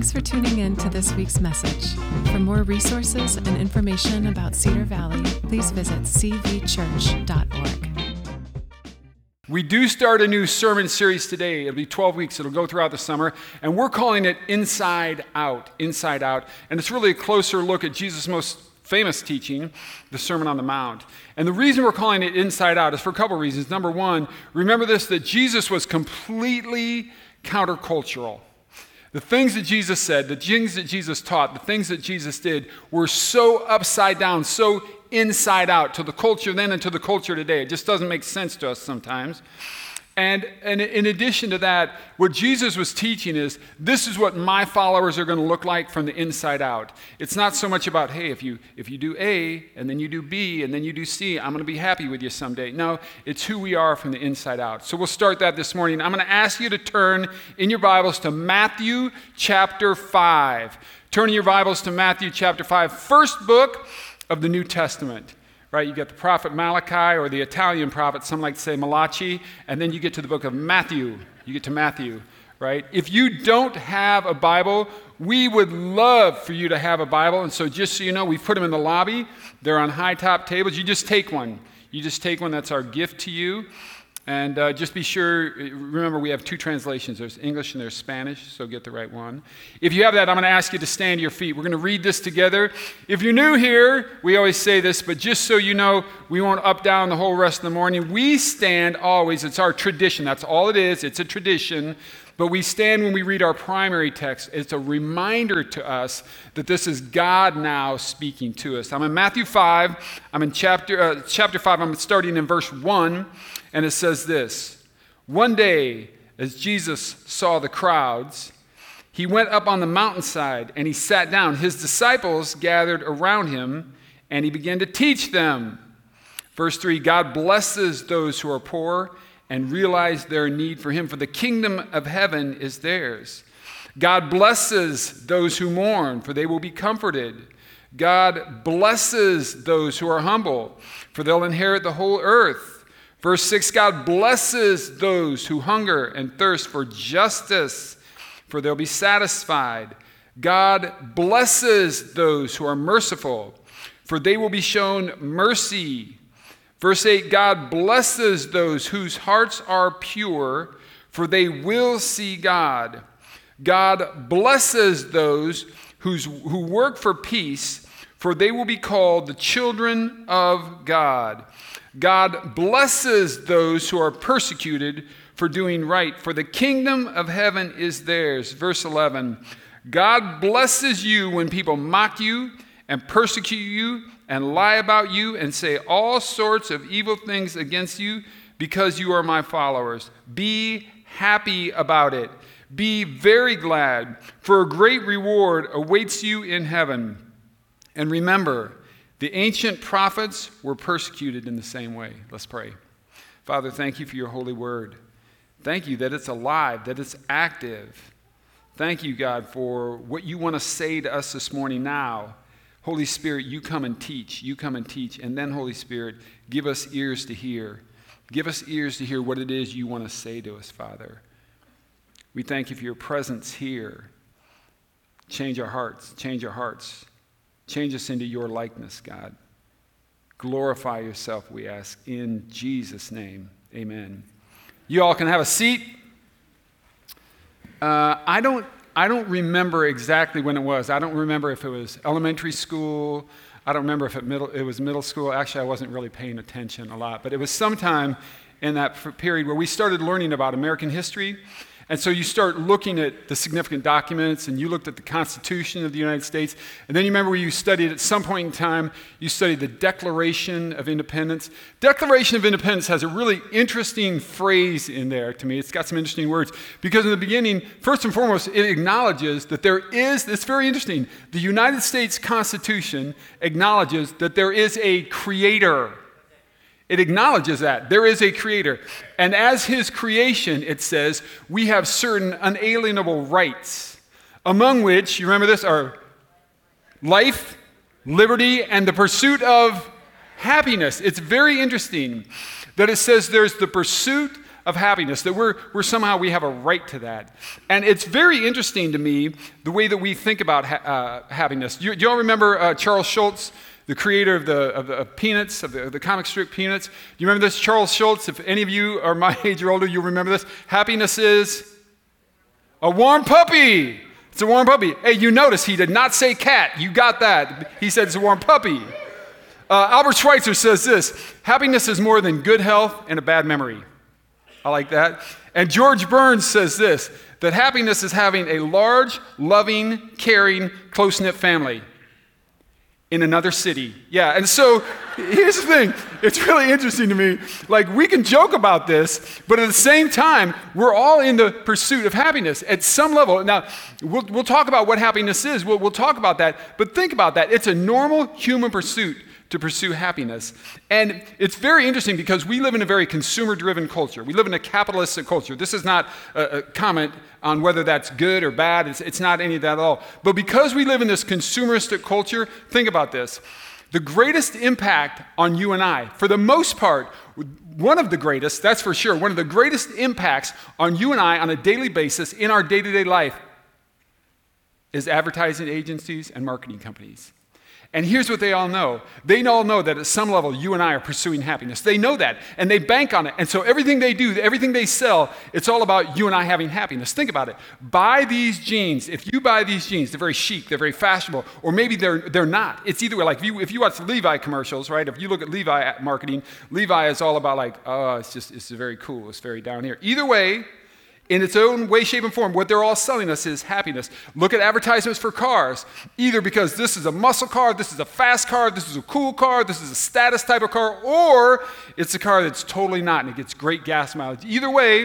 Thanks for tuning in to this week's message. For more resources and information about Cedar Valley, please visit cvchurch.org. We do start a new sermon series today. It'll be 12 weeks. It'll go throughout the summer. And we're calling it Inside Out. Inside Out. And it's really a closer look at Jesus' most famous teaching, the Sermon on the Mount. And the reason we're calling it Inside Out is for a couple of reasons. Number one, remember this, that Jesus was completely countercultural. The things that Jesus said, the things that Jesus taught, the things that Jesus did were so upside down, so inside out to the culture then and to the culture today. It just doesn't make sense to us sometimes. And in addition to that, what Jesus was teaching is, this is what my followers are going to look like from the inside out. It's not so much about, hey, if you do A, and then you do B, and then you do C, I'm going to be happy with you someday. No, it's who we are from the inside out. So we'll start that this morning. I'm going to ask you to turn in your Bibles to Matthew chapter 5. Turn in your Bibles to Matthew chapter 5, first book of the New Testament. Right, you get the prophet Malachi, or the Italian prophet, some like to say Malachi, and then you get to the book of Matthew. You get to Matthew, right? If you don't have a Bible, we would love for you to have a Bible, and so just so you know, we've put them in the lobby. They're on high top tables. You just take one. You just take one. That's our gift to you. And just be sure, remember we have two translations. There's English and there's Spanish, so get the right one. If you have that, I'm going to ask you to stand to your feet. We're going to read this together. If you're new here, we always say this, but just so you know, we won't up, down the whole rest of the morning. We stand always. It's our tradition. That's all it is. It's a tradition. But we stand when we read our primary text. It's a reminder to us that this is God now speaking to us. I'm in Matthew 5. I'm in chapter 5. I'm starting in verse 1. And it says this: One day, as Jesus saw the crowds, he went up on the mountainside and he sat down. His disciples gathered around him and he began to teach them. Verse 3, God blesses those who are poor and realize their need for him, for the kingdom of heaven is theirs. God blesses those who mourn, for they will be comforted. God blesses those who are humble, for they'll inherit the whole earth. Verse 6, God blesses those who hunger and thirst for justice, for they'll be satisfied. God blesses those who are merciful, for they will be shown mercy. Verse 8, God blesses those whose hearts are pure, for they will see God. God blesses those who work for peace, for they will be called the children of God. God blesses those who are persecuted for doing right, for the kingdom of heaven is theirs. Verse 11, God blesses you when people mock you and persecute you and lie about you and say all sorts of evil things against you because you are my followers. Be happy about it. Be very glad, for a great reward awaits you in heaven. And remember, the ancient prophets were persecuted in the same way. Let's pray. Father, thank you for your holy word. Thank you that it's alive, that it's active. Thank you, God, for what you want to say to us this morning now. Holy Spirit, you come and teach. You come and teach. And then, Holy Spirit, give us ears to hear. Give us ears to hear what it is you want to say to us, Father. We thank you for your presence here. Change our hearts. Change our hearts. Change us into your likeness, God. Glorify yourself, we ask, in Jesus' name. Amen. You all can have a seat. I don't remember exactly when it was. I don't remember if it was elementary school. I don't remember if it was middle school. Actually, I wasn't really paying attention a lot. But it was sometime in that period where we started learning about American history. And so you start looking at the significant documents, and you looked at the Constitution of the United States. And then you remember you studied, at some point in time, you studied the Declaration of Independence. Declaration of Independence has a really interesting phrase in there to me. It's got some interesting words. Because in the beginning, first and foremost, it acknowledges that there is, it's very interesting, the United States Constitution acknowledges that there is a creator. It acknowledges that there is a creator. And as his creation, it says, we have certain unalienable rights, among which, you remember this, are life, liberty, and the pursuit of happiness. It's very interesting that it says there's the pursuit of happiness, that we're somehow we have a right to that. And it's very interesting to me the way that we think about happiness. Do you all remember Charles Schulz, the creator of the Peanuts, of the comic strip Peanuts? Do you remember this? Charles Schulz, if any of you are my age or older, you'll remember this. Happiness is a warm puppy. It's a warm puppy. Hey, you notice he did not say cat. You got that. He said it's a warm puppy. Albert Schweitzer says this: happiness is more than good health and a bad memory. I like that. And George Burns says this, that happiness is having a large, loving, caring, close-knit family in another city. Yeah, and so here's the thing. It's really interesting to me. Like, we can joke about this, but at the same time, we're all in the pursuit of happiness at some level. Now, we'll talk about what happiness is. We'll talk about that, but think about that. It's a normal human pursuit to pursue happiness. And it's very interesting because we live in a very consumer-driven culture. We live in a capitalistic culture. This is not a comment on whether that's good or bad. It's not any of that at all. But because we live in this consumeristic culture, think about this. The greatest impact on you and I, for the most part, one of the greatest, that's for sure, one of the greatest impacts on you and I on a daily basis in our day-to-day life is advertising agencies and marketing companies. And here's what they all know. They all know that at some level, you and I are pursuing happiness. They know that, and they bank on it. And so everything they do, everything they sell, it's all about you and I having happiness. Think about it. Buy these jeans. If you buy these jeans, they're very chic, they're very fashionable, or maybe they're not. It's either way. Like if you watch the Levi commercials, right? If you look at Levi marketing, Levi is all about like, oh, it's very cool. It's very down here. Either way, in its own way, shape, and form, what they're all selling us is happiness. Look at advertisements for cars, either because this is a muscle car, this is a fast car, this is a cool car, this is a status type of car, or it's a car that's totally not, and it gets great gas mileage. Either way,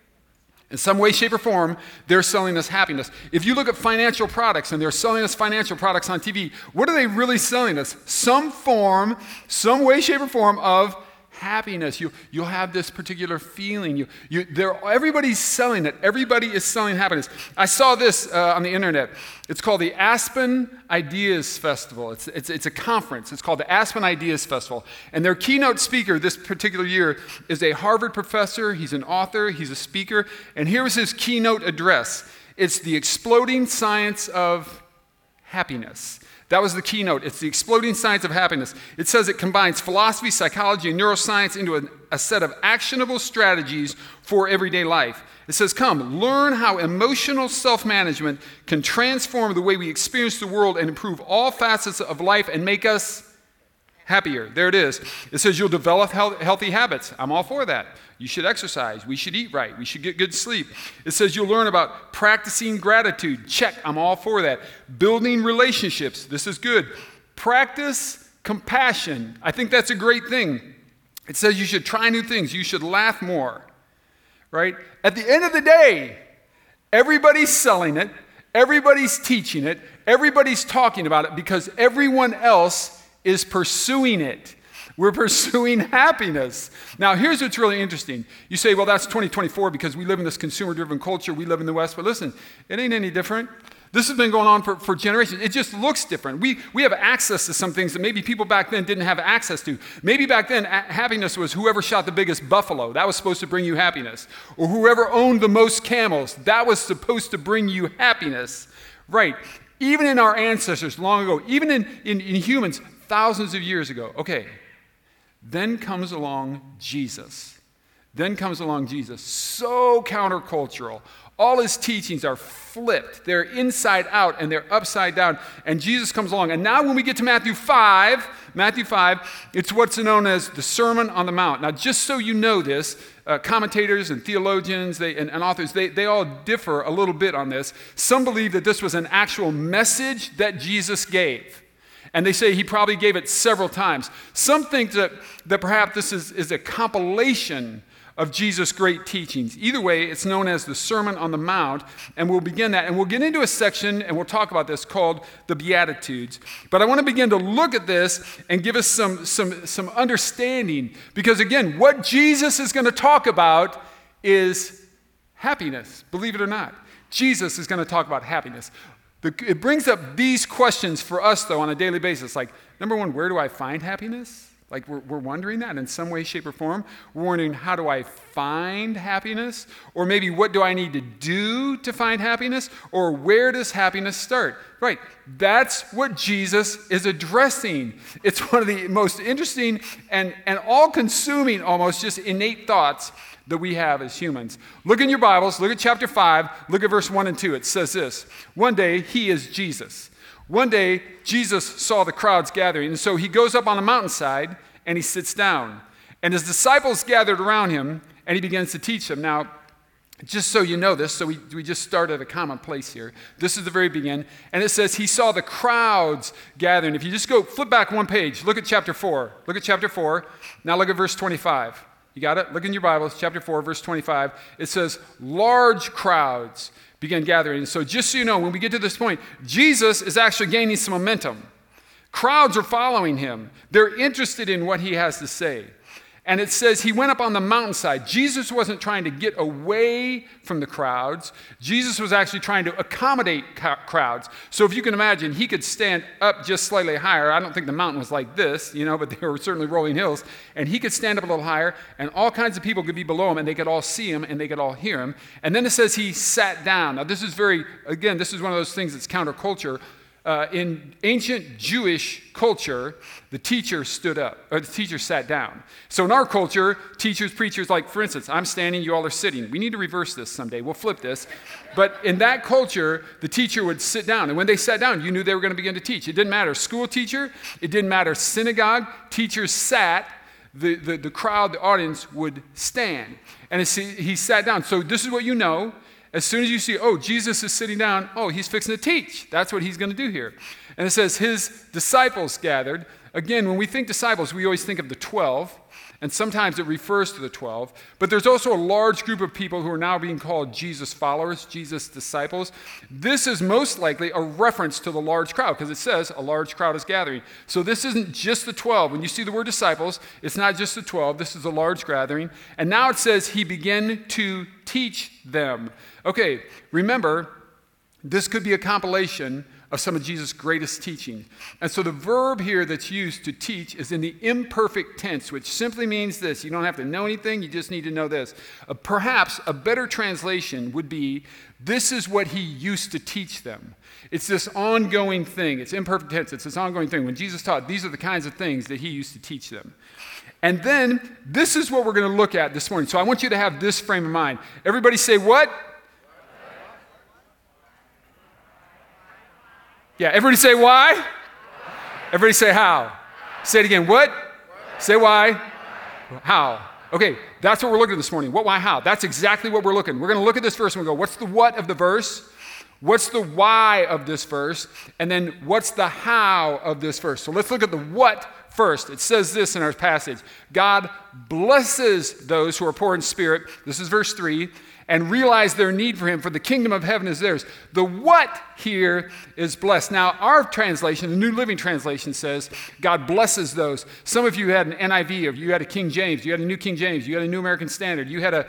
in some way, shape, or form, they're selling us happiness. If you look at financial products, and they're selling us financial products on TV, what are they really selling us? Some form, some way, shape, or form of happiness. You'll have this particular feeling. Everybody's selling it. Everybody is selling happiness. I saw this on the internet. It's called the Aspen Ideas Festival. It's a conference. It's called the Aspen Ideas Festival. And their keynote speaker this particular year is a Harvard professor. He's an author. He's a speaker. And here was his keynote address. It's the exploding science of happiness. That was the keynote. It's the exploding science of happiness. It says it combines philosophy, psychology, and neuroscience into a set of actionable strategies for everyday life. It says, come, learn how emotional self-management can transform the way we experience the world and improve all facets of life and make us happier. There it is. It says you'll develop healthy habits. I'm all for that. You should exercise. We should eat right. We should get good sleep. It says you'll learn about practicing gratitude. Check. I'm all for that. Building relationships. This is good. Practice compassion. I think that's a great thing. It says you should try new things. You should laugh more. Right? At the end of the day, everybody's selling it. Everybody's teaching it. Everybody's talking about it because everyone else is pursuing it. We're pursuing happiness. Now, here's what's really interesting. You say, well, that's 2024 because we live in this consumer-driven culture. We live in the West. But listen, it ain't any different. This has been going on for generations. It just looks different. We have access to some things that maybe people back then didn't have access to. Maybe back then, happiness was whoever shot the biggest buffalo. That was supposed to bring you happiness. Or whoever owned the most camels. That was supposed to bring you happiness. Right. Even in our ancestors long ago, even in humans thousands of years ago. Okay. Then comes along Jesus. Then comes along Jesus. So countercultural. All his teachings are flipped. They're inside out and they're upside down. And Jesus comes along. And now when we get to Matthew 5, it's what's known as the Sermon on the Mount. Now, just so you know this, commentators and theologians and authors, they all differ a little bit on this. Some believe that this was an actual message that Jesus gave. And they say he probably gave it several times. Some think that perhaps this is a compilation of Jesus' great teachings. Either way, it's known as the Sermon on the Mount, and we'll begin that. And we'll get into a section, and we'll talk about this, called the Beatitudes. But I want to begin to look at this and give us some understanding, because again, what Jesus is going to talk about is happiness, believe it or not. Jesus is going to talk about happiness. It brings up these questions for us, though, on a daily basis. Like, number one, where do I find happiness? Like we're wondering that in some way, shape, or form. We're wondering, how do I find happiness? Or maybe, what do I need to do to find happiness? Or where does happiness start? Right, that's what Jesus is addressing. It's one of the most interesting and all-consuming, almost just innate thoughts that we have as humans. Look in your Bibles, look at chapter 5, look at verse 1 and 2. It says this: one day, he is Jesus. One day, Jesus saw the crowds gathering, and so he goes up on a mountainside, and he sits down. And his disciples gathered around him, and he begins to teach them. Now, just so you know this, so we just started a common place here. This is the very beginning, and it says he saw the crowds gathering. If you just go, flip back one page, look at chapter 4. Look at chapter 4. Now look at verse 25. You got it? Look in your Bibles, chapter 4, verse 25. It says, large crowds began gathering. So just so you know, when we get to this point, Jesus is actually gaining some momentum. Crowds are following him. They're interested in what he has to say. And it says he went up on the mountainside. Jesus wasn't trying to get away from the crowds. Jesus was actually trying to accommodate crowds. So if you can imagine, he could stand up just slightly higher. I don't think the mountain was like this, but they were certainly rolling hills. And he could stand up a little higher, and all kinds of people could be below him, and they could all see him, and they could all hear him. And then it says he sat down. Now this is one of those things that's counterculture. In ancient Jewish culture, the teacher stood up, or the teacher sat down. So in our culture, teachers, preachers, like for instance, I'm standing, you all are sitting. We need to reverse this someday. We'll flip this. But in that culture, the teacher would sit down. And when they sat down, you knew they were going to begin to teach. It didn't matter school teacher. It didn't matter synagogue. Teachers sat. The crowd, the audience would stand. And he sat down. So this is what you know. As soon as you see, Jesus is sitting down, he's fixing to teach. That's what he's going to do here. And it says his disciples gathered. Again, when we think disciples, we always think of the 12, and sometimes it refers to the 12. But there's also a large group of people who are now being called Jesus followers, Jesus disciples. This is most likely a reference to the large crowd, because it says a large crowd is gathering. So this isn't just the 12. When you see the word disciples, it's not just the 12. This is a large gathering. And now it says he began to teach them. Okay, remember, this could be a compilation of some of Jesus' greatest teaching. And so the verb here that's used to teach is in the imperfect tense, which simply means this. You don't have to know anything, you just need to know this. Perhaps a better translation would be, this is what he used to teach them. It's this ongoing thing. It's imperfect tense. It's this ongoing thing. When Jesus taught, these are the kinds of things that he used to teach them. And then, this is what we're going to look at this morning. So I want you to have this frame of mind. Everybody say what? Yeah, everybody say why? Everybody say how? Say it again. What? Say why? How? Okay, that's what we're looking at this morning. What, why, how? That's exactly what we're looking. We're going to look at this verse and we'll go, what's the what of the verse? What's the why of this verse? And then what's the how of this verse? So let's look at the what first. It says this in our passage. God blesses those who are poor in spirit. This is verse 3. And realize their need for him, for the kingdom of heaven is theirs. The what here is blessed. Now, our translation, the New Living Translation, says God blesses those. Some of you had an NIV, or you had a King James, you had a New King James, you had a New American Standard, you had a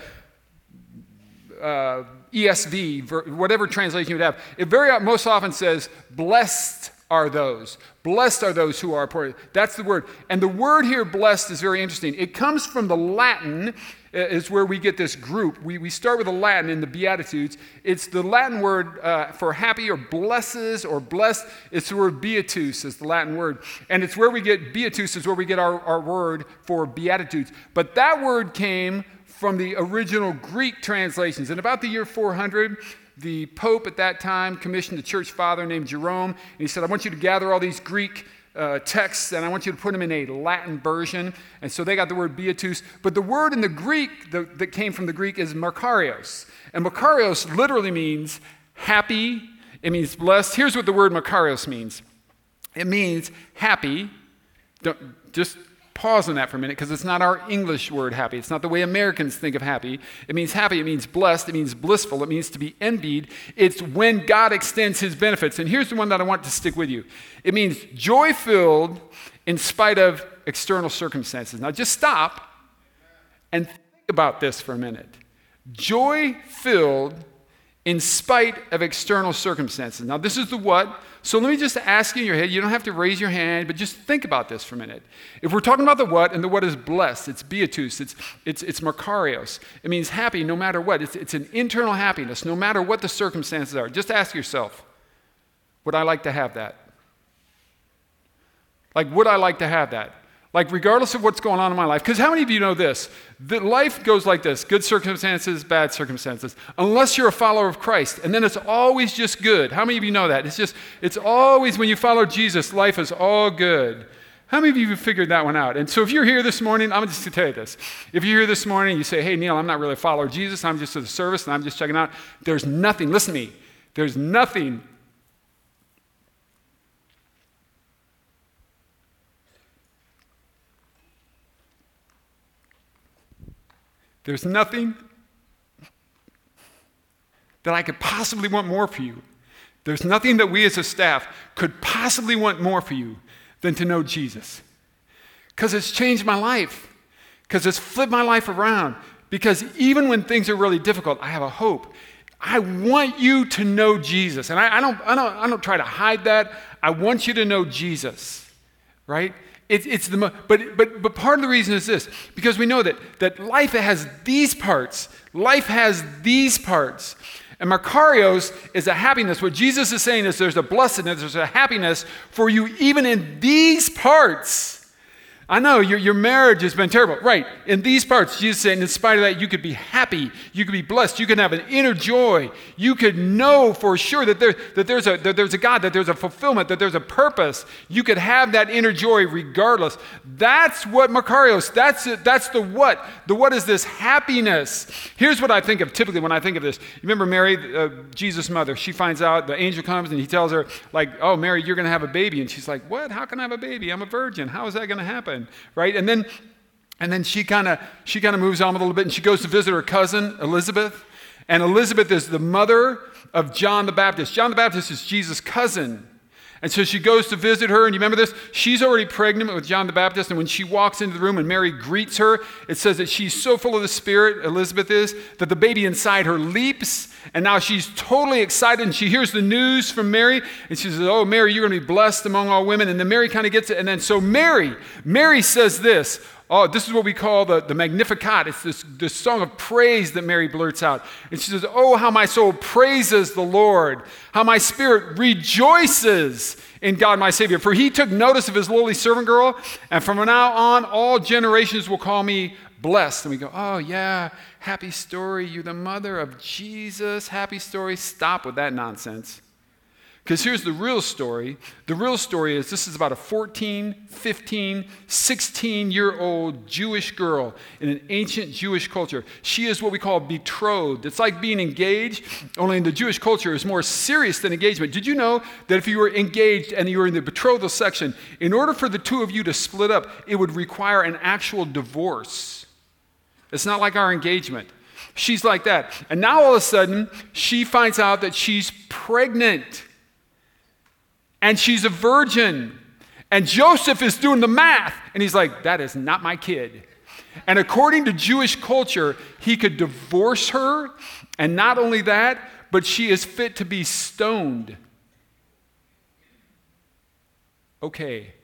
ESV, whatever translation you would have. It most often says, blessed are those. Blessed are those who are poor. That's the word. And the word here, blessed, is very interesting. It comes from the Latin, is where we get this group. We start with the Latin in the Beatitudes. It's the Latin word for happy or blesses or blessed. It's the word beatus is the Latin word. And it's where we get, beatus is where we get our word for Beatitudes. But that word came from the original Greek translations. In about the year 400, the Pope at that time commissioned a church father named Jerome, and he said, I want you to gather all these Greek texts, and I want you to put them in a Latin version. And so they got the word beatus. But the word in the Greek that came from the Greek is makarios. And makarios literally means happy. It means blessed. Here's what the word makarios means. It means happy. Just pause on that for a minute, because it's not our English word happy. It's not the way Americans think of happy. It means happy. It means blessed. It means blissful. It means to be envied. It's when God extends his benefits. And here's the one that I want to stick with you. It means joy-filled in spite of external circumstances. Now just stop and think about this for a minute. Joy-filled in spite of external circumstances. Now, this is the what. So let me just ask you in your head. You don't have to raise your hand, but just think about this for a minute. If we're talking about the what, and the what is blessed, it's beatus, it's makarios. It means happy no matter what. It's an internal happiness no matter what the circumstances are. Just ask yourself, would I like to have that? Like, would I like to have that? Like, regardless of what's going on in my life. Because how many of you know this? That life goes like this. Good circumstances, bad circumstances. Unless you're a follower of Christ. And then it's always just good. How many of you know that? It's always, when you follow Jesus, life is all good. How many of you have figured that one out? And so if you're here this morning, I'm just going to tell you this. If you're here this morning, you say, hey, Neil, I'm not really a follower of Jesus. I'm just at the service, and I'm just checking out. There's nothing. Listen to me. There's nothing. There's nothing that I could possibly want more for you. There's nothing that we as a staff could possibly want more for you than to know Jesus. Because it's changed my life. Because it's flipped my life around. Because even when things are really difficult, I have a hope. I want you to know Jesus. And I don't try to hide that. I want you to know Jesus. Right? But part of the reason is this, because we know that life has these parts. Life has these parts. And makarios is a happiness. What Jesus is saying is there's a blessedness, there's a happiness for you even in these parts. I know your marriage has been terrible. Right. In these parts, Jesus said, in spite of that, you could be happy. You could be blessed. You can have an inner joy. You could know for sure that there's a God, that there's a fulfillment, that there's a purpose. You could have that inner joy regardless. That's what makarios, that's the what. The what is this happiness. Here's what I think of typically when I think of this. You remember Mary, Jesus' mother. She finds out, the angel comes and he tells her, like, oh, Mary, you're going to have a baby. And she's like, what? How can I have a baby? I'm a virgin. How is that going to happen? Right? And then she kind of moves on a little bit, and she goes to visit her cousin Elizabeth. And Elizabeth is the mother of John the Baptist. John the Baptist is Jesus' cousin. And so she goes to visit her, and you remember this? She's already pregnant with John the Baptist, and when she walks into the room and Mary greets her, it says that she's so full of the Spirit, Elizabeth is, that the baby inside her leaps, and now she's totally excited, and she hears the news from Mary, and she says, oh, Mary, you're going to be blessed among all women. And then Mary kind of gets it, and then so Mary says this. Oh, this is what we call the Magnificat. It's this song of praise that Mary blurts out. And she says, oh, how my soul praises the Lord, how my spirit rejoices in God my Savior. For he took notice of his lowly servant girl, and from now on, all generations will call me blessed. And we go, oh, yeah, happy story. You're the mother of Jesus. Happy story. Stop with that nonsense. Because here's the real story. The real story is this is about a 14, 15, 16-year-old Jewish girl in an ancient Jewish culture. She is what we call betrothed. It's like being engaged, only in the Jewish culture is more serious than engagement. Did you know that if you were engaged and you were in the betrothal section, in order for the two of you to split up, it would require an actual divorce? It's not like our engagement. She's like that. And now all of a sudden, she finds out that she's pregnant. And she's a virgin. And Joseph is doing the math. And he's like, that is not my kid. And according to Jewish culture, he could divorce her. And not only that, but she is fit to be stoned. Okay.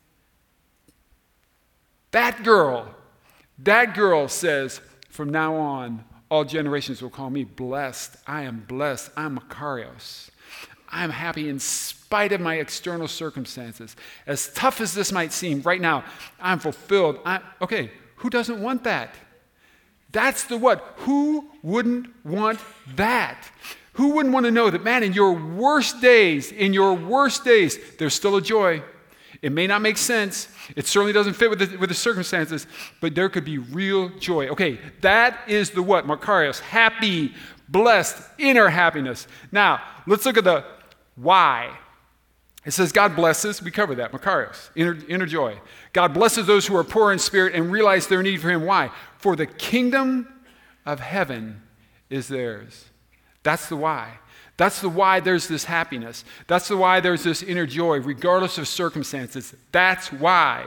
That girl says, from now on, all generations will call me blessed. I am blessed. I'm makarios. I'm happy in spite of my external circumstances. As tough as this might seem, right now, I'm fulfilled. Okay, who doesn't want that? That's the what. Who wouldn't want that? Who wouldn't want to know that, man, in your worst days, there's still a joy. It may not make sense. It certainly doesn't fit with the circumstances, but there could be real joy. Okay, that is the what? Makarios, happy, blessed, inner happiness. Now, let's look at the why. It says God blesses, we covered that, makarios, inner joy. God blesses those who are poor in spirit and realize their need for him. Why? For the kingdom of heaven is theirs. That's the why. That's the why there's this happiness. That's the why there's this inner joy, regardless of circumstances. That's why.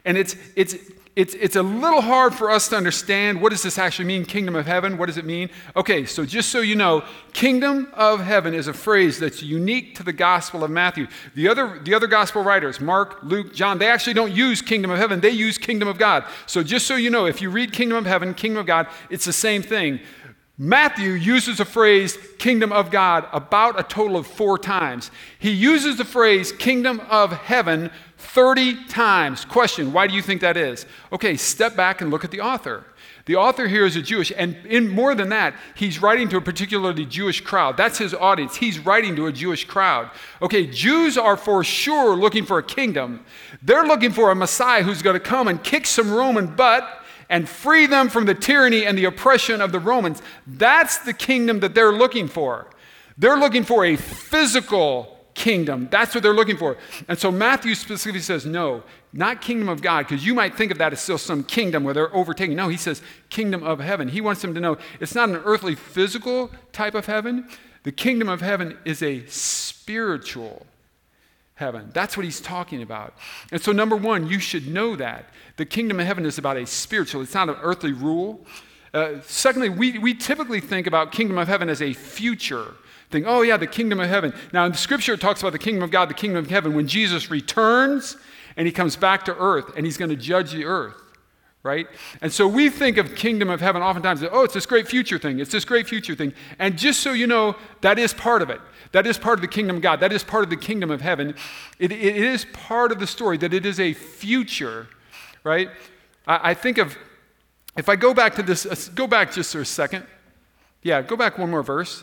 And it's a little hard for us to understand, what does this actually mean, kingdom of heaven? What does it mean? Okay, so just so you know, kingdom of heaven is a phrase that's unique to the Gospel of Matthew. The other gospel writers, Mark, Luke, John, they actually don't use kingdom of heaven. They use kingdom of God. So just so you know, if you read kingdom of heaven, kingdom of God, it's the same thing. Matthew uses the phrase kingdom of God about a total of 4 times. He uses the phrase kingdom of heaven 30 times. Question, why do you think that is? Okay, step back and look at the author. The author here is a Jewish, and in more than that, he's writing to a particularly Jewish crowd. That's his audience. He's writing to a Jewish crowd. Okay, Jews are for sure looking for a kingdom. They're looking for a Messiah who's going to come and kick some Roman butt and free them from the tyranny and the oppression of the Romans. That's the kingdom that they're looking for. They're looking for a physical kingdom. That's what they're looking for. And so Matthew specifically says, no, not kingdom of God, because you might think of that as still some kingdom where they're overtaking. No, he says kingdom of heaven. He wants them to know it's not an earthly physical type of heaven. The kingdom of heaven is a spiritual heaven. That's what he's talking about. And so number one, you should know that. The kingdom of heaven is about a spiritual, it's not an earthly rule. Secondly, we typically think about kingdom of heaven as a future thing. Oh yeah, the kingdom of heaven. Now in the scripture it talks about the kingdom of God, the kingdom of heaven, when Jesus returns and he comes back to earth and he's going to judge the earth, right? And so we think of kingdom of heaven oftentimes, oh, it's this great future thing. It's this great future thing. And just so you know, that is part of it. That is part of the kingdom of God. That is part of the kingdom of heaven. It is part of the story that it is a future, right? I think of, if I go back to this, go back just for a second. Yeah, go back one more verse.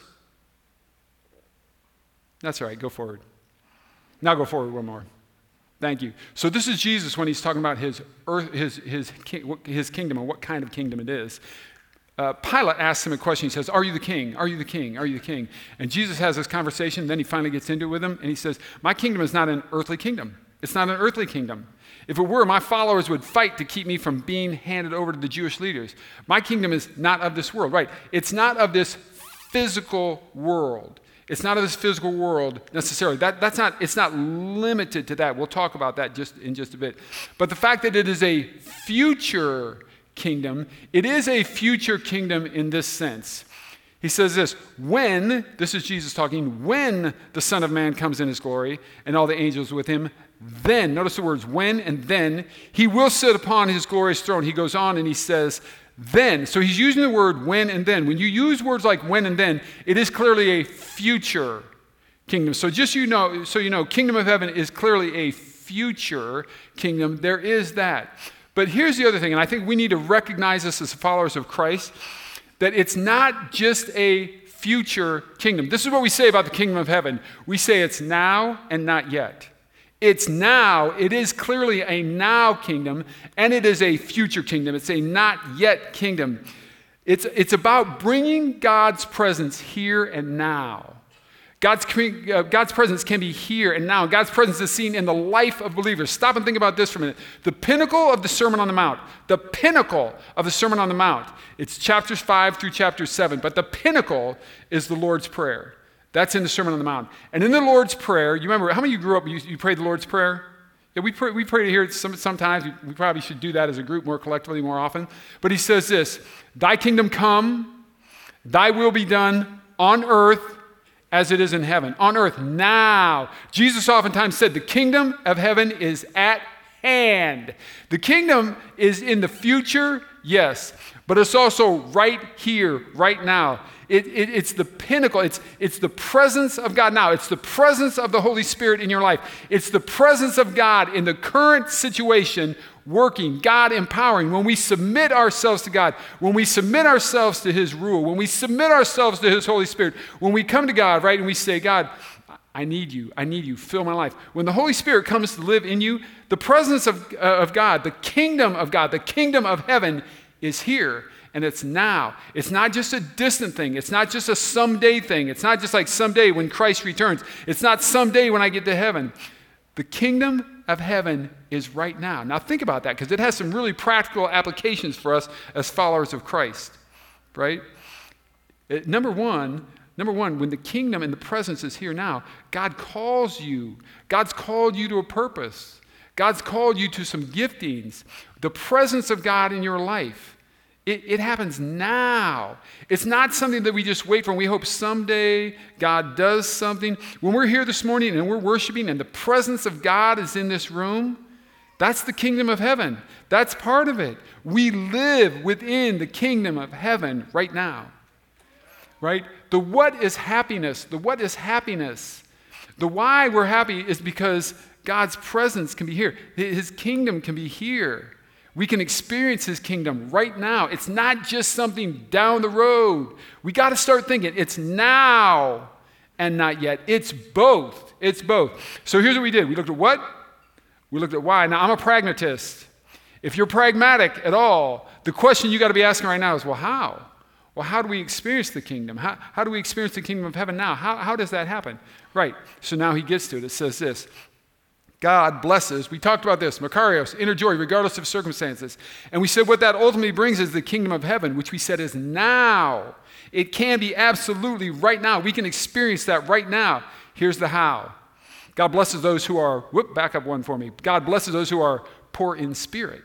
That's all right, go forward. Now go forward one more. Thank you. So this is Jesus when he's talking about his kingdom and what kind of kingdom it is. Pilate asks him a question. He says, are you the king? Are you the king? Are you the king? And Jesus has this conversation. Then he finally gets into it with him. And he says, my kingdom is not an earthly kingdom. It's not an earthly kingdom. If it were, my followers would fight to keep me from being handed over to the Jewish leaders. My kingdom is not of this world. Right. It's not of this physical world. It's not of this physical world necessarily. It's not limited to that. We'll talk about that in just a bit. But the fact that it is a future kingdom, it is a future kingdom in this sense. He says this is Jesus talking, when the Son of Man comes in his glory and all the angels with him, then, notice the words when and then, he will sit upon his glorious throne. He goes on and he says, then. So he's using the word when and then. When you use words like when and then, it is clearly a future kingdom. So just you know, kingdom of heaven is clearly a future kingdom. There is that. But here's the other thing, and I think we need to recognize this as followers of Christ, that it's not just a future kingdom. This is what we say about the kingdom of heaven. We say it's now and not yet. It's now. It is clearly a now kingdom, and it is a future kingdom. It's a not yet kingdom. It's about bringing God's presence here and now. God's presence can be here and now. God's presence is seen in the life of believers. Stop and think about this for a minute. The pinnacle of the Sermon on the Mount, it's chapters 5 through chapter 7, but the pinnacle is the Lord's Prayer. That's in the Sermon on the Mount. And in the Lord's Prayer, you remember, how many of you grew up, you prayed the Lord's Prayer? Yeah, we pray to hear it sometimes. We probably should do that as a group more collectively, more often. But he says this, thy kingdom come, thy will be done on earth as it is in heaven. On earth now. Jesus oftentimes said the kingdom of heaven is at hand. The kingdom is in the future, yes, but it's also right here, right now. It's the pinnacle. It's the presence of God now. It's the presence of the Holy Spirit in your life. It's the presence of God in the current situation working, God empowering. When we submit ourselves to God, when we submit ourselves to his rule, when we submit ourselves to his Holy Spirit, when we come to God, right, and we say, God, I need you, fill my life. When the Holy Spirit comes to live in you, the presence of God, the kingdom of heaven is here. And it's now. It's not just a distant thing. It's not just a someday thing. It's not just like someday when Christ returns. It's not someday when I get to heaven. The kingdom of heaven is right now. Now think about that, because it has some really practical applications for us as followers of Christ, right? Number one, when the kingdom and the presence is here now, God calls you. God's called you to a purpose. God's called you to some giftings. The presence of God in your life. It happens now. It's not something that we just wait for and we hope someday God does something. When we're here this morning and we're worshiping and the presence of God is in this room, that's the kingdom of heaven. That's part of it. We live within the kingdom of heaven right now. Right? The what is happiness? The what is happiness? The why we're happy is because God's presence can be here. His kingdom can be here. We can experience his kingdom right now. It's not just something down the road. We got to start thinking it's now and not yet. It's both. It's both. So here's what we did. We looked at what? We looked at why. Now, I'm a pragmatist. If you're pragmatic at all, the question you got to be asking right now is, well, how? Well, how do we experience the kingdom? How do we experience the kingdom of heaven now? How does that happen? Right. So now he gets to it. It says this. God blesses, we talked about this, Makarios, inner joy, regardless of circumstances. And we said what that ultimately brings is the kingdom of heaven, which we said is now. It can be absolutely right now. We can experience that right now. Here's the how. God blesses those who are, back up one for me. God blesses those who are poor in spirit.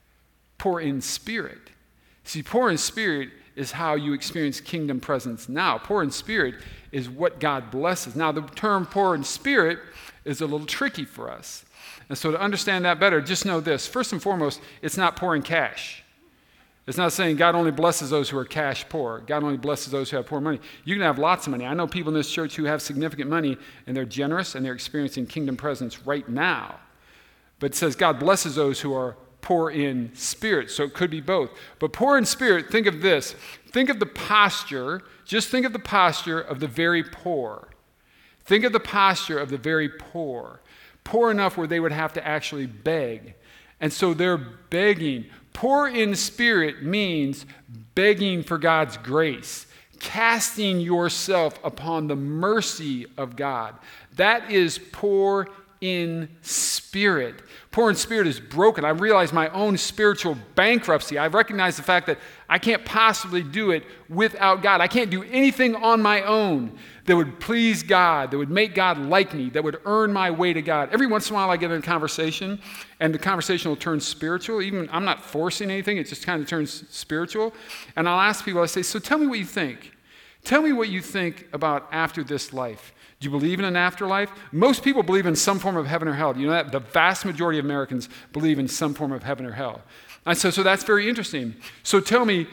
Poor in spirit. See, poor in spirit is how you experience kingdom presence now. Poor in spirit is what God blesses. Now, the term poor in spirit is a little tricky for us. And so to understand that better, just know this. First and foremost, it's not poor in cash. It's not saying God only blesses those who are cash poor. God only blesses those who have poor money. You can have lots of money. I know people in this church who have significant money, and they're generous, and they're experiencing kingdom presence right now. But it says God blesses those who are poor in spirit. So it could be both. But poor in spirit, think of this. Think of the posture. Just think of the posture of the very poor. Think of the posture of the very poor. Poor enough where they would have to actually beg. And so they're begging. Poor in spirit means begging for God's grace, casting yourself upon the mercy of God. That is poor in spirit. Poor in spirit is broken. I realize my own spiritual bankruptcy. I recognize the fact that I can't possibly do it without God. I can't do anything on my own that would please God, that would make God like me, that would earn my way to God. Every once in a while I get in a conversation, and the conversation will turn spiritual. Even I'm not forcing anything. It just kind of turns spiritual. And I'll ask people, I say, so tell me what you think. Tell me what you think about after this life. Do you believe in an afterlife? Most people believe in some form of heaven or hell. Do you know that? The vast majority of Americans believe in some form of heaven or hell. And so that's very interesting. So tell me,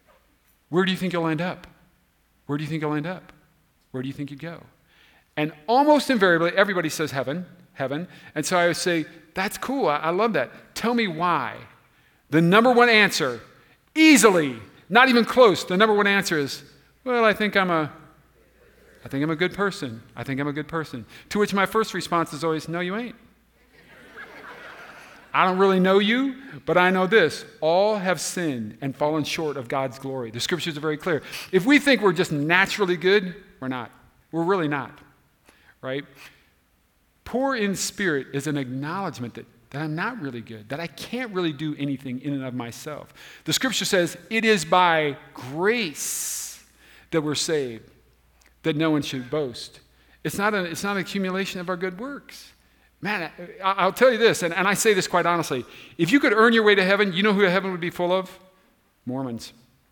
where do you think you'll end up? Where do you think you'll end up? Where do you think you'd go? And almost invariably, everybody says heaven, heaven. And so I would say, that's cool. I love that. Tell me why. The number one answer, easily, not even close, the number one answer is, well, I think I'm a good person. I think I'm a good person. To which my first response is always, no, you ain't. I don't really know you, but I know this. All have sinned and fallen short of God's glory. The scriptures are very clear. If we think we're just naturally good, we're not. We're really not, right? Poor in spirit is an acknowledgement that I'm not really good, that I can't really do anything in and of myself. The scripture says it is by grace that we're saved, that no one should boast. It's not an accumulation of our good works. Man, I'll tell you this, and I say this quite honestly. If you could earn your way to heaven, you know who heaven would be full of? Mormons.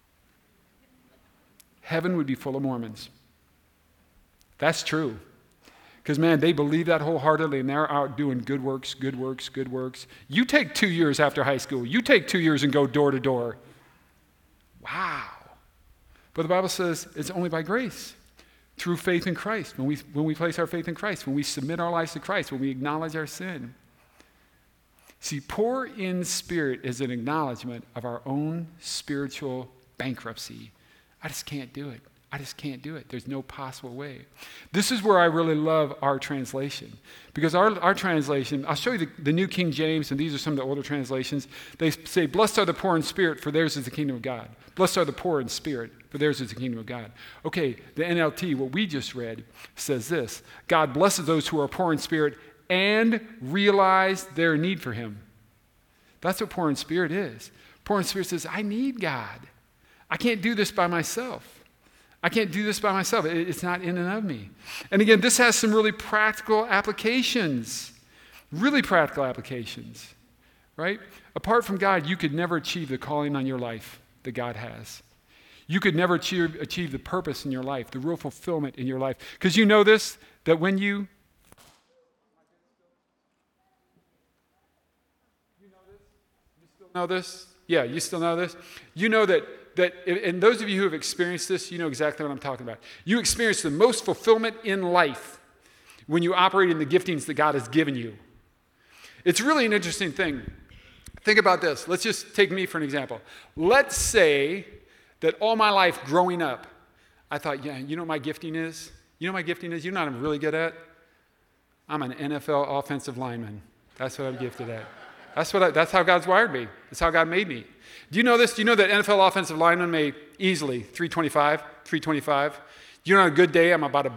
Heaven would be full of Mormons. That's true. Because, man, they believe that wholeheartedly, and they're out doing good works, good works, good works. You take 2 years after high school. You take 2 years and go door to door. Wow. But the Bible says it's only by grace. Through faith in Christ, when we place our faith in Christ, when we submit our lives to Christ, when we acknowledge our sin. See, poor in spirit is an acknowledgement of our own spiritual bankruptcy. I just can't do it. I just can't do it. There's no possible way. This is where I really love our translation. Because our translation, I'll show you the New King James, and these are some of the older translations. They say, blessed are the poor in spirit, for theirs is the kingdom of God. Blessed are the poor in spirit, for theirs is the kingdom of God. Okay, the NLT, what we just read, says this. God blesses those who are poor in spirit and realize their need for him. That's what poor in spirit is. Poor in spirit says, I need God. I can't do this by myself. I can't do this by myself. It's not in and of me. And again, this has some really practical applications. Really practical applications, right? Apart from God, you could never achieve the calling on your life that God has. You could never achieve the purpose in your life, the real fulfillment in your life. Because you know this, that when you know this? Yeah, you still know this? You know that, and those of you who have experienced this, you know exactly what I'm talking about. You experience the most fulfillment in life when you operate in the giftings that God has given you. It's really an interesting thing. Think about this. Let's just take me for an example. Let's say that all my life growing up, I thought, yeah, you know what my gifting is? You know what my gifting is? You know what I'm really good at? I'm an NFL offensive lineman. That's what I'm gifted at. That's how God's wired me. That's how God made me. Do you know this? Do you know that NFL offensive lineman may easily 325? You know, on a good day, I'm about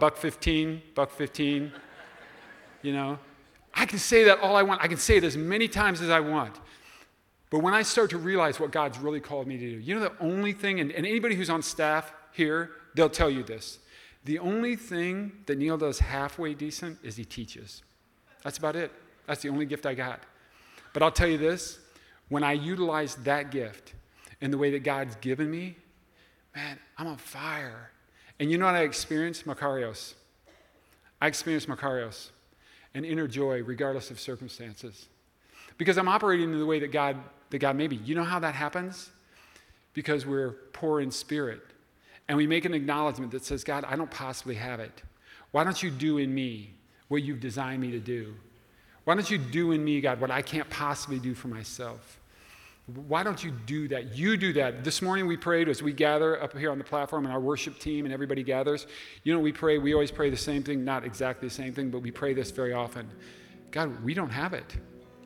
$115. You know, I can say that all I want. I can say it as many times as I want. But when I start to realize what God's really called me to do, you know the only thing, and anybody who's on staff here, they'll tell you this. The only thing that Neil does halfway decent is he teaches. That's about it. That's the only gift I got. But I'll tell you this, when I utilize that gift in the way that God's given me, man, I'm on fire. And you know what I experienced? Makarios. I experienced Makarios, an inner joy regardless of circumstances. Because I'm operating in the way that God made me. You know how that happens? Because we're poor in spirit. And we make an acknowledgement that says, God, I don't possibly have it. Why don't you do in me what you've designed me to do? Why don't you do in me, God, what I can't possibly do for myself? Why don't you do that? You do that. This morning we prayed as we gather up here on the platform and our worship team and everybody gathers. You know, we pray, we always pray the same thing, not exactly the same thing, but we pray this very often. God, we don't have it.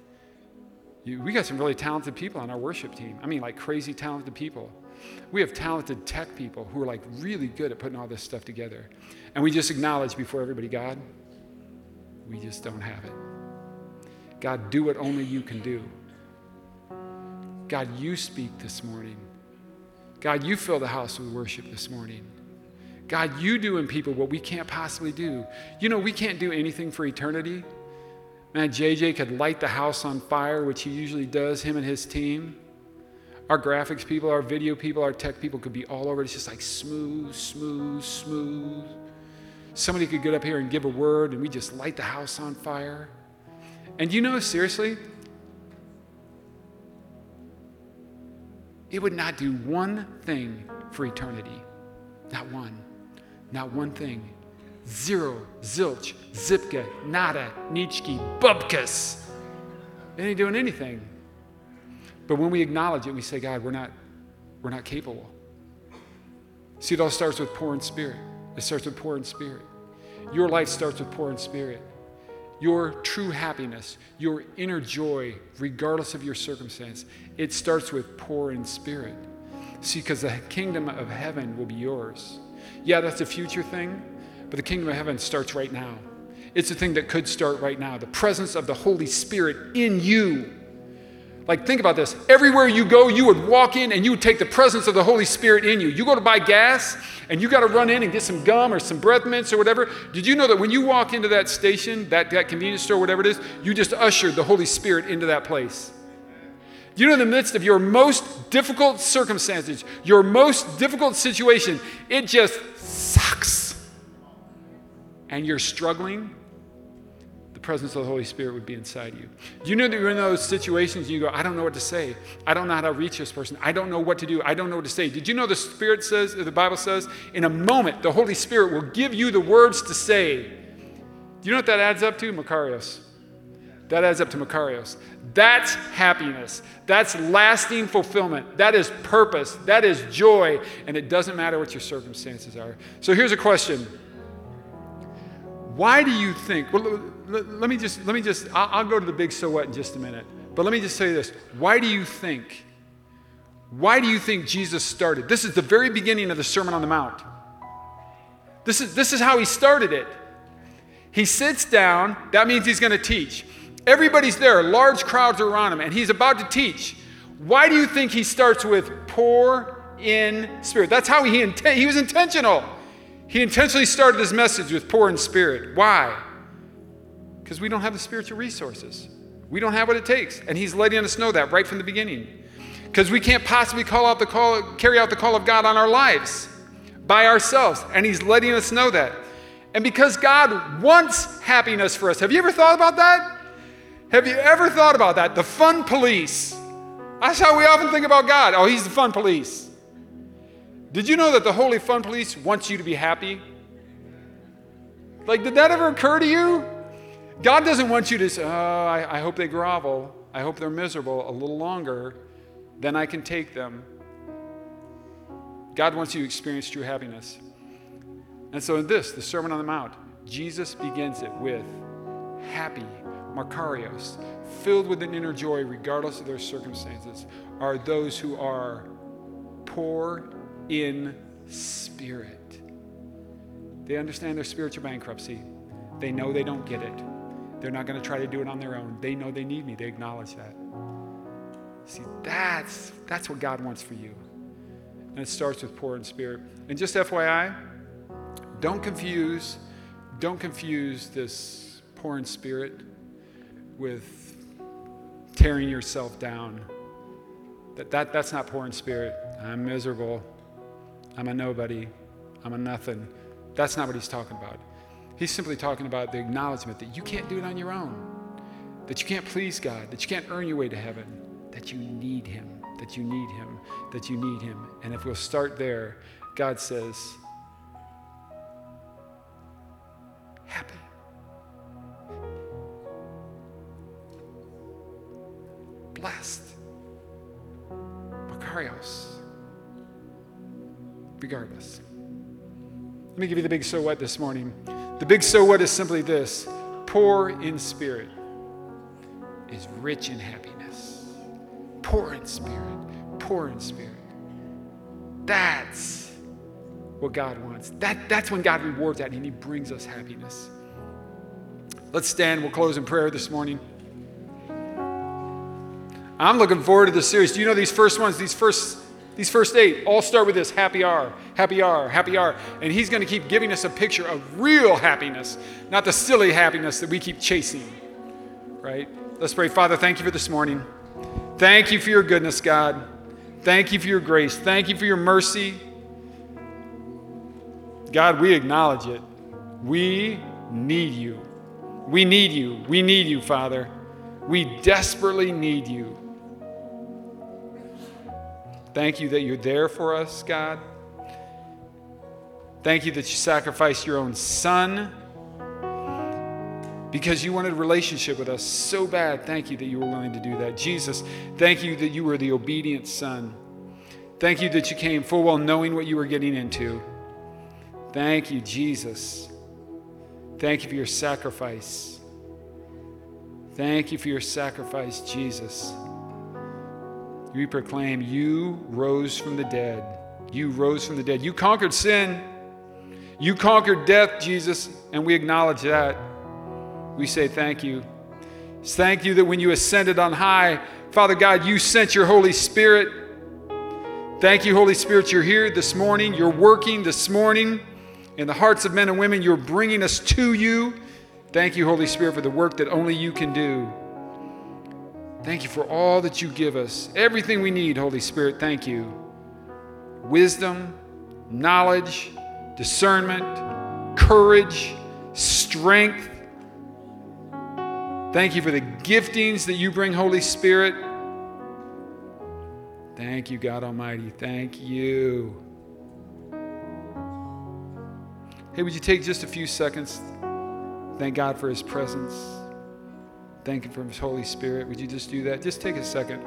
We got some really talented people on our worship team. I mean, like crazy talented people. We have talented tech people who are like really good at putting all this stuff together. And we just acknowledge before everybody, God, we just don't have it. God, do what only you can do. God, you speak this morning. God, you fill the house with worship this morning. God, you do in people what we can't possibly do. You know, we can't do anything for eternity. Man, JJ could light the house on fire, which he usually does, him and his team. Our graphics people, our video people, our tech people could be all over. It's just like smooth. Somebody could get up here and give a word, and we just light the house on fire. And you know, seriously, it would not do one thing for eternity. Not one thing. Zero, zilch, zipka, nada, nichki, bubkas. It ain't doing anything. But when we acknowledge it, we say, God, we're not capable. See, it all starts with poor in spirit. It starts with poor in spirit. Your life starts with poor in spirit. Your true happiness, your inner joy, regardless of your circumstance, it starts with poor in spirit. See, because the kingdom of heaven will be yours. Yeah, that's a future thing, but the kingdom of heaven starts right now. It's a thing that could start right now. The presence of the Holy Spirit in you. Like, think about this. Everywhere you go, you would walk in and you would take the presence of the Holy Spirit in you. You go to buy gas and you got to run in and get some gum or some breath mints or whatever. Did you know that when you walk into that station, that convenience store, whatever it is, you just ushered the Holy Spirit into that place? You know, in the midst of your most difficult circumstances, your most difficult situation, it just sucks. And you're struggling. The presence of the Holy Spirit would be inside you. Do you know that you're in those situations and you go, I don't know what to say. I don't know how to reach this person. I don't know what to do. I don't know what to say. Did you know the Bible says, in a moment, the Holy Spirit will give you the words to say. Do you know what that adds up to? Makarios. That adds up to Makarios. That's happiness. That's lasting fulfillment. That is purpose. That is joy. And it doesn't matter what your circumstances are. So here's a question. Why do you think, well, let me just, I'll go to the big so what in just a minute. But let me just say this. Why do you think Jesus started? This is the very beginning of the Sermon on the Mount. This is how he started it. He sits down, that means he's going to teach. Everybody's there, large crowds are around him, and he's about to teach. Why do you think he starts with poor in spirit? That's how he was intentional. He intentionally started his message with poor in spirit. Why? because we don't have the spiritual resources. We don't have what it takes. And he's letting us know that right from the beginning. Because we can't possibly carry out the call of God on our lives by ourselves. And he's letting us know that. And because God wants happiness for us. Have you ever thought about that? Have you ever thought about that? The fun police. That's how we often think about God. Oh, he's the fun police. Did you know that the Holy Fun Police wants you to be happy? Like, did that ever occur to you? God doesn't want you to say, oh, I hope they grovel. I hope they're miserable a little longer. Then I can take them. God wants you to experience true happiness. And so in this, the Sermon on the Mount, Jesus begins it with happy, Makarios, filled with an inner joy regardless of their circumstances, are those who are poor in spirit. They understand their spiritual bankruptcy. They know they don't get it. They're not going to try to do it on their own. They know they need me. They acknowledge that. See, that's what God wants for you. And it starts with poor in spirit. And just FYI, don't confuse this poor in spirit with tearing yourself down. That's not poor in spirit. I'm miserable. I'm a nobody. I'm a nothing. That's not what he's talking about. He's simply talking about the acknowledgement that you can't do it on your own, that you can't please God, that you can't earn your way to heaven, that you need him, that you need him, that you need him. And if we'll start there, God says, happy. Blessed. Makarios. Regardless. Let me give you the big so what this morning. The big so what is simply this: poor in spirit is rich in happiness. Poor in spirit, poor in spirit. That's what God wants. That's when God rewards that and he brings us happiness. Let's stand. We'll close in prayer this morning. I'm looking forward to this series. Do you know these first ones, these first 8 all start with this: happy hour, happy hour, happy hour. And he's going to keep giving us a picture of real happiness, not the silly happiness that we keep chasing, right? Let's pray. Father, thank you for this morning. Thank you for your goodness, God. Thank you for your grace. Thank you for your mercy. God, we acknowledge it. We need you. We need you. We need you, Father. We desperately need you. Thank you that you're there for us, God. Thank you that you sacrificed your own son because you wanted a relationship with us so bad. Thank you that you were willing to do that. Jesus, thank you that you were the obedient son. Thank you that you came full well knowing what you were getting into. Thank you, Jesus. Thank you for your sacrifice. Thank you for your sacrifice, Jesus. We proclaim you rose from the dead. You rose from the dead. You conquered sin. You conquered death, Jesus, and we acknowledge that. We say thank you. Thank you that when you ascended on high, Father God, you sent your Holy Spirit. Thank you, Holy Spirit, you're here this morning. You're working this morning in the hearts of men and women. You're bringing us to you. Thank you, Holy Spirit, for the work that only you can do. Thank you for all that you give us. Everything we need, Holy Spirit, thank you. Wisdom, knowledge, discernment, courage, strength. Thank you for the giftings that you bring, Holy Spirit. Thank you, God Almighty. Thank you. Hey, would you take just a few seconds? Thank God for his presence. Thank you for his Holy Spirit. Would you just do that? Just take a second.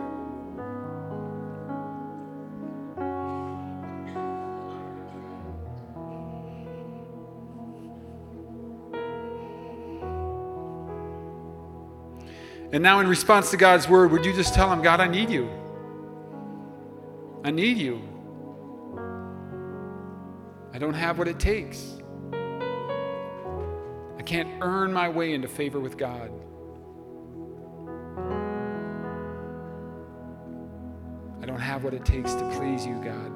And now in response to God's word, would you just tell him, God, I need you. I need you. I don't have what it takes. I can't earn my way into favor with God. I don't have what it takes to please you, God.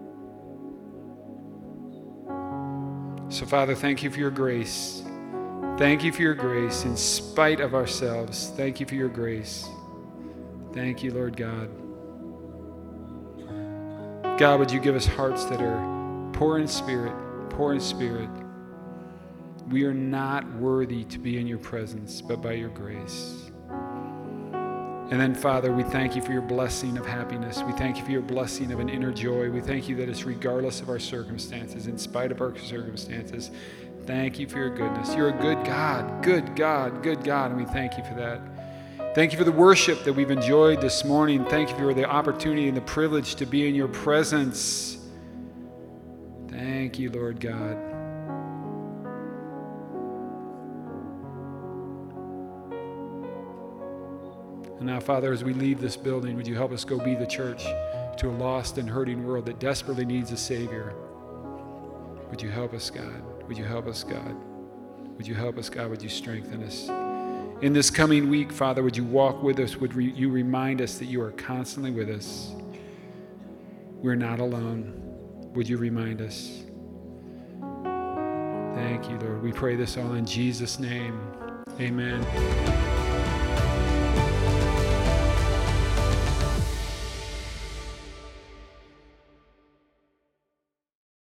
So, Father, thank you for your grace. Thank you for your grace in spite of ourselves. Thank you for your grace. Thank you, Lord God. God, would you give us hearts that are poor in spirit, poor in spirit. We are not worthy to be in your presence, but by your grace. And then, Father, we thank you for your blessing of happiness. We thank you for your blessing of an inner joy. We thank you that it's regardless of our circumstances, in spite of our circumstances. Thank you for your goodness. You're a good God, good God, good God, and we thank you for that. Thank you for the worship that we've enjoyed this morning. Thank you for the opportunity and the privilege to be in your presence. Thank you, Lord God. And now, Father, as we leave this building, would you help us go be the church to a lost and hurting world that desperately needs a Savior? Would you help us, God? Would you help us, God? Would you help us, God? Would you strengthen us? In this coming week, Father, would you walk with us? Would you remind us that you are constantly with us? We're not alone. Would you remind us? Thank you, Lord. We pray this all in Jesus' name. Amen.